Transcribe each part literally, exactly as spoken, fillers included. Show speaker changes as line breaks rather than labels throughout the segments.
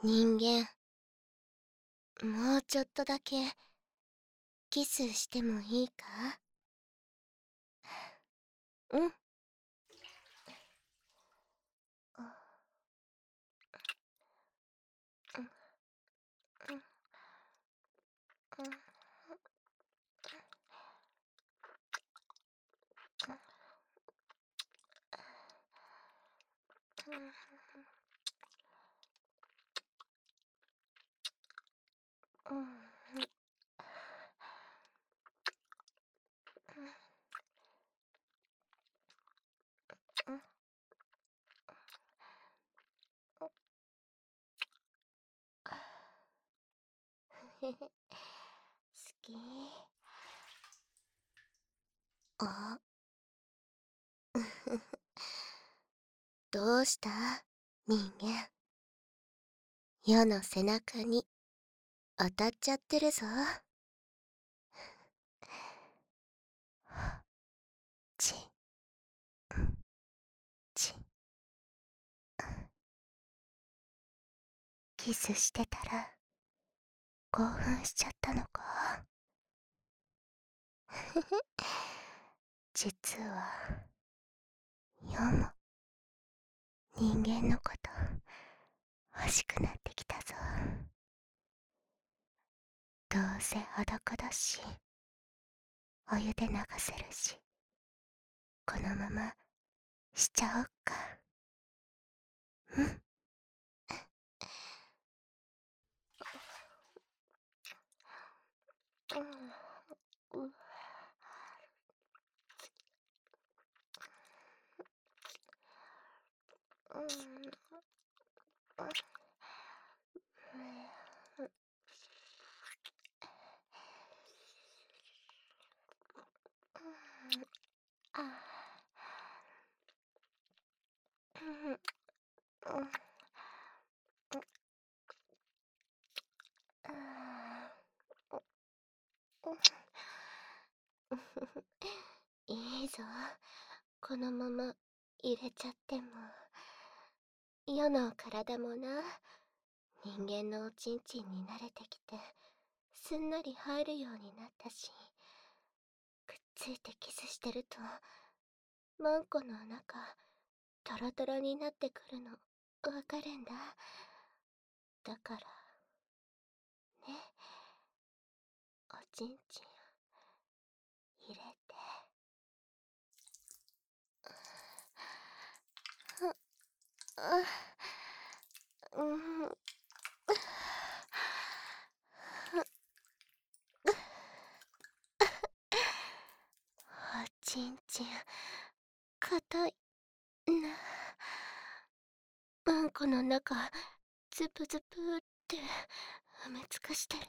人間、もうちょっとだけキスしてもいいか？うん。好き。あどうした人間。世の背中に当たっちゃってるぞ。ちちキスしてたら興奮しちゃったのか？実は世も人間のこと欲しくなってきたぞ。どうせ裸だしお湯で流せるし、このまましちゃおっか。うん。いいぞ、このまま入れちゃっても。世の体もな、人間のおちんちんに慣れてきてすんなり入るようになったし、くっついてキスしてるとマンコの中トロトロになってくるのわかるんだ。だからね、おちんちん入れて。あうん。おちんちん硬いな。マンコの中ズプズプって埋め尽くしてる。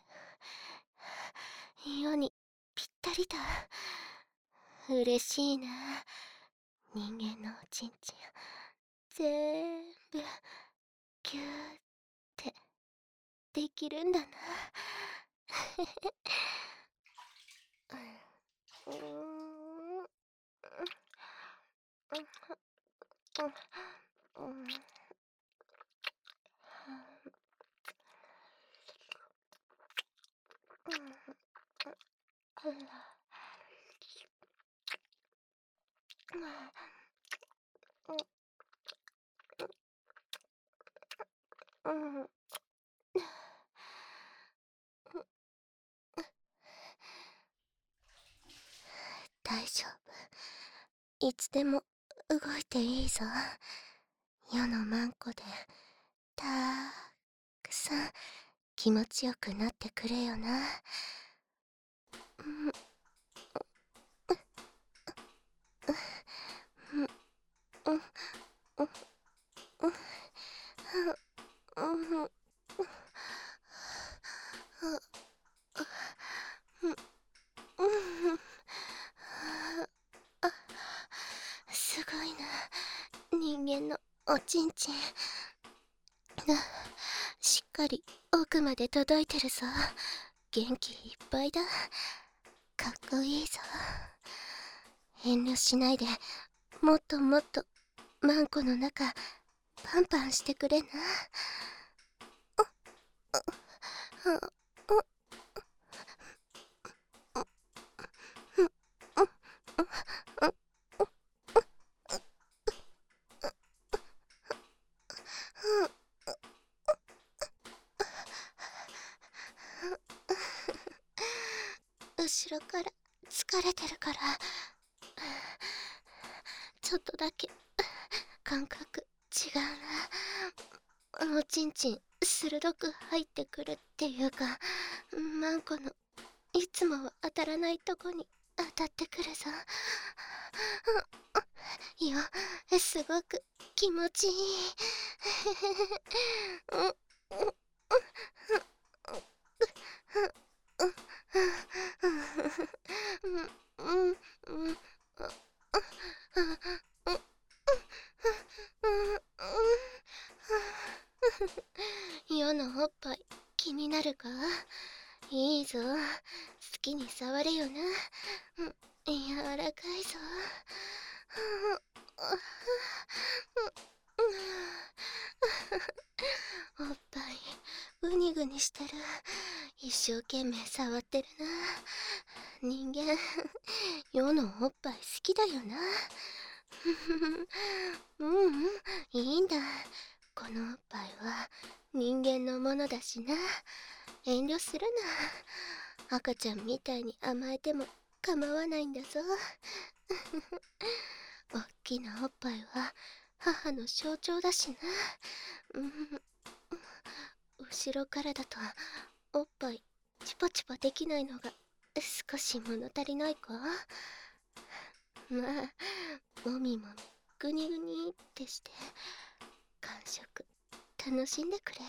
世にぴったりだ。嬉しいな。人間のおちんちんぜーんぶギューってできるんだな。うーん。大丈夫、いつでも動いていいぞ。世のマンコでたくさん気持ちよくなってくれよな。すごいな、人間のおちんちん。しっかり奥まで届いてるぞ。元気いっぱいだ。かっこいいぞ。遠慮しないでもっともっとマンコの中パンパンしてくれな。あ後ろから疲れてるからちょっとだけ感覚違うな。おちんちん鋭く入ってくるっていうか、マンコのいつもは当たらないとこに当たってくるぞ。いや、すごく気持ちいい。世のおっぱい気になるか？いいぞ、好きに触れよな。柔らかいぞ。おっぱいグニグニしてる。一生懸命触ってるな。人間世のおっぱい好きだよな。ううん、いいんだ。このおっぱいは人間のものだしな。遠慮するな。赤ちゃんみたいに甘えても構わないんだぞ。おっきなおっぱいは母の象徴だしな。うん、後ろからだとおっぱいチュパチュパできないのが少し物足りないか？まあ、もみもみグニグニってして感触楽しんでくれ。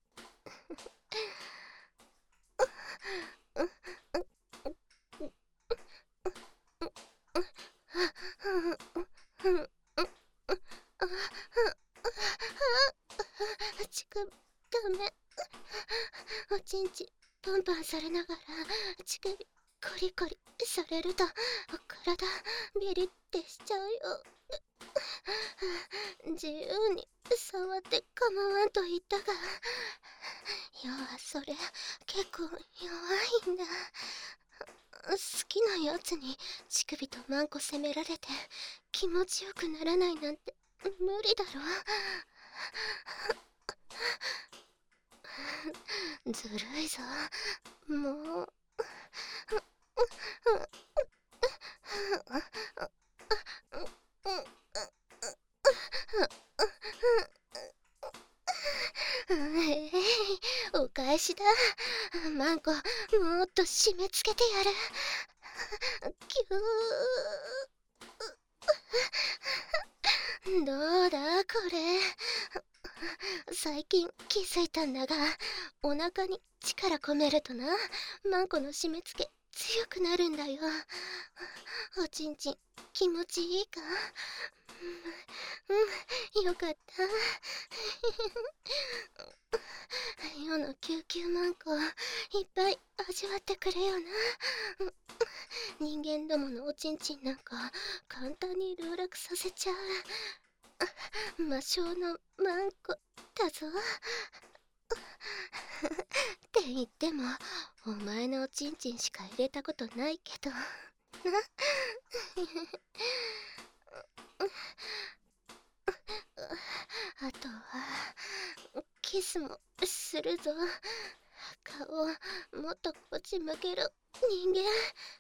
乳首ダメ。おちんちんパンパンされながら乳首コリコリされると体ビリってしちゃうよ。自由に触って構わんと言ったが、要はそれ結構弱いんだ。好きなやつに乳首とマンコ責められて気持ちよくならないなんて無理だろ。ずるいぞ、もう。お返しだ。マンコ、もっと締め付けてやる。キュー。どうだこれ。最近気づいたんだが、お腹に力込めるとな、マンコの締め付け強くなるんだよ。おちんちん気持ちいいか？うん、よかった。世の救急マンコいっぱい味わってくれよな。人間どものおちんちんなんか簡単に籠絡させちゃう魔性のマンコだぞ。って言ってもお前のおちんちんしか入れたことないけどな。あとはキスもするぞ。顔もっとこっち向ける人間。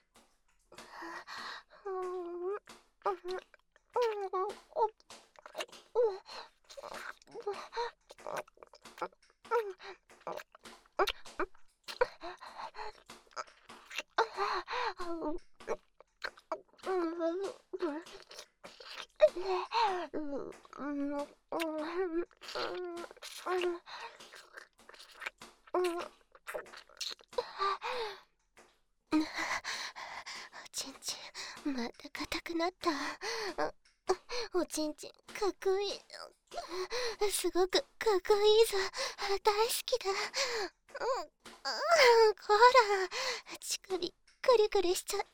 おちんちんまた硬くなった。おちんちんかっこいい。すごくかっこいいぞ。大好きだ。うん、こら乳首クリクリしちゃや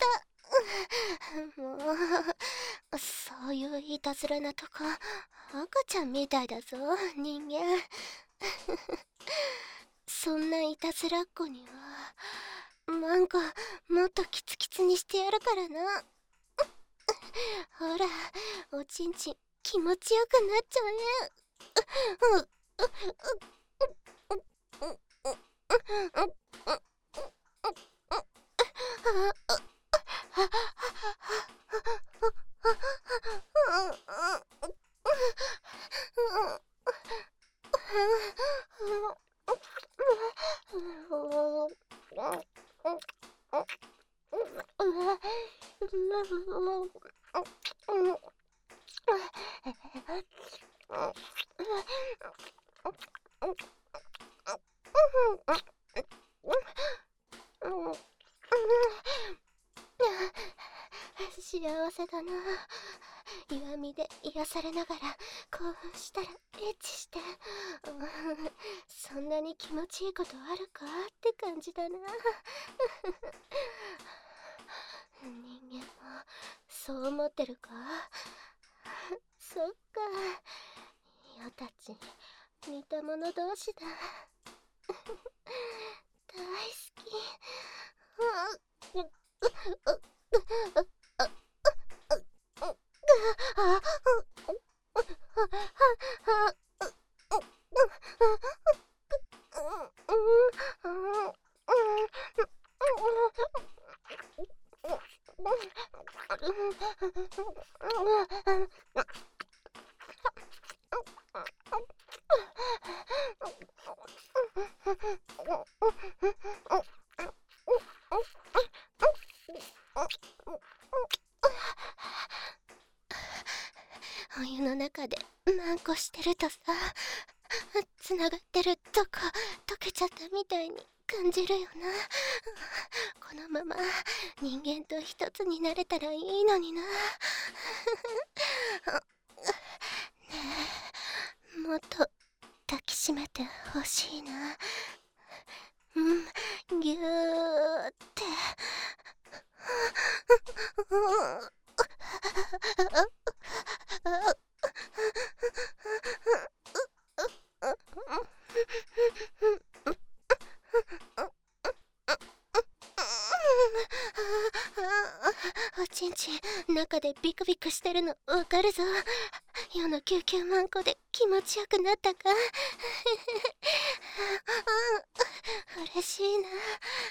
だ。もうそういういたずらなとこ赤ちゃんみたいだぞ人間。そんんないたずらっ子にはマンコもっとキツキツにしてやるからな。ほら、おちんちん気持ちよくなっちゃうね。幸せだな。岩見で癒されながら興奮したらエッチして、うん、そんなに気持ちいいことあるかって感じだな。人間もそう思ってるか。そっか、余たち似た者同士だ。大好き。お湯の中でマンコしてるとさ、つながってるとこ溶けちゃったみたいに感じるよな。このまま人間と一つになれたらいいのにな。ねえ、もっと抱きしめてほしいな。うん、ぎゅーって。おちんちん中でビクビクしてるのわかるぞ。世の救急マンコで気持ちよくなったか。嬉しいな。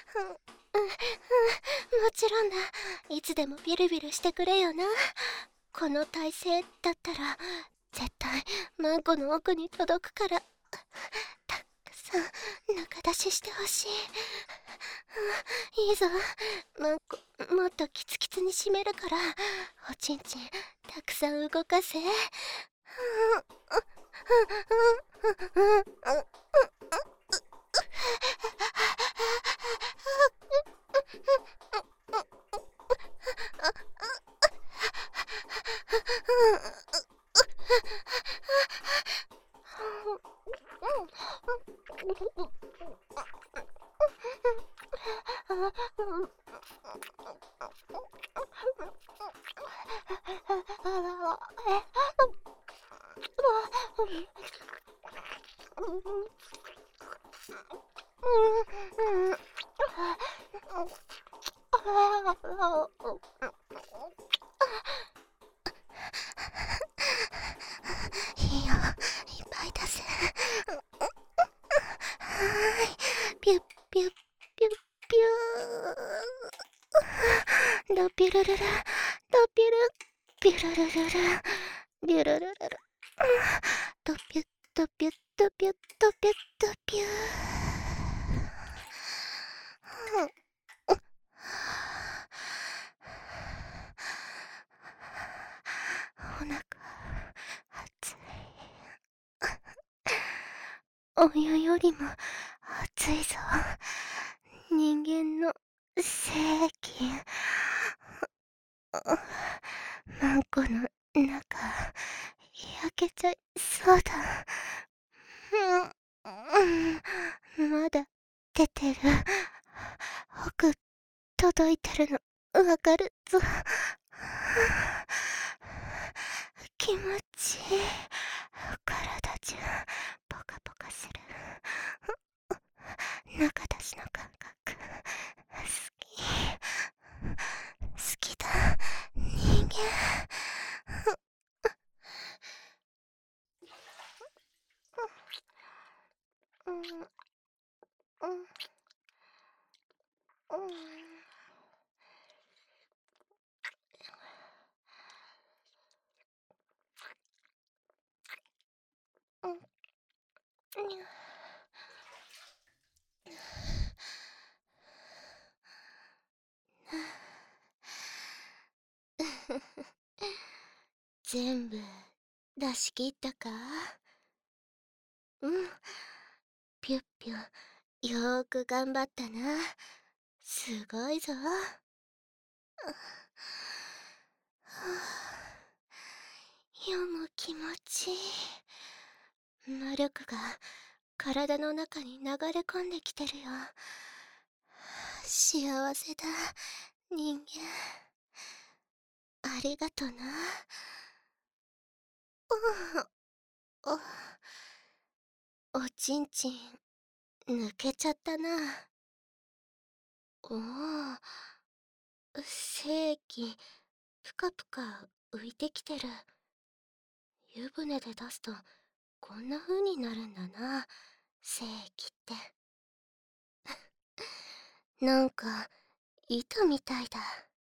もちろんだ。いつでもビルビルしてくれよな。この体勢だったら絶対マンコの奥に届くから、たくさん中出ししてほしい。いいぞ、マンコもっとキツキツに締めるから、おちんちんたくさん動かせ。いいよ、いっぱい出せ。ピュッピュッピュッピュー。ドピュルルル、ドピュル、ピュルルルル、ビュルルルル。ドピュッドピュッドピュッドピュッドピュー。お腹熱い。お湯よりも熱いぞ。人間の精液。マンコの中焼けちゃいそうだ。うん、まだ出てる。奥届いてるのわかるぞ。気持ちいい。体中ポカポカする。 中出しの感覚好き好きだ人間。うんうんうんうんうん。全部出し切ったか？うん。ぴゅっぴゅよーく頑張ったな。すごいぞ。はあ、読む気持ちいい。魔力が体の中に流れ込んできてるよ。幸せだ、人間。ありがとな。うん、お、おちんちん、抜けちゃったな。おお、精液、ぷかぷか浮いてきてる。湯船で出すと、こんな風になるんだな、精液って。なんか、糸みたいだ。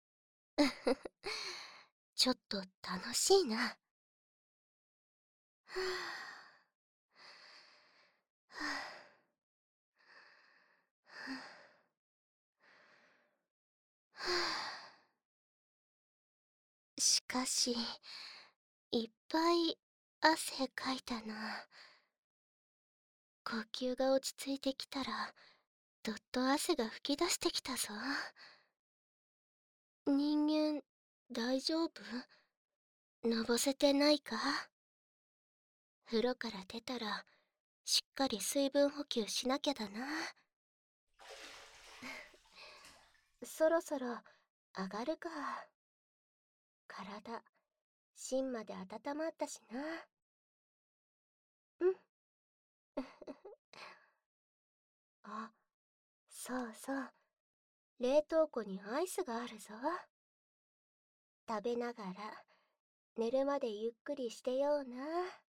ちょっと楽しいな。はあはあはあ、しかし、いっぱい汗かいたな。呼吸が落ち着いてきたら、どっと汗が噴き出してきたぞ。人間、大丈夫？のぼせてないか？風呂から出たら、しっかり水分補給しなきゃだな。そろそろ上がるか。体、芯まで温まったしな。うん。あ、そうそう。冷凍庫にアイスがあるぞ。食べながら寝るまでゆっくりしてような。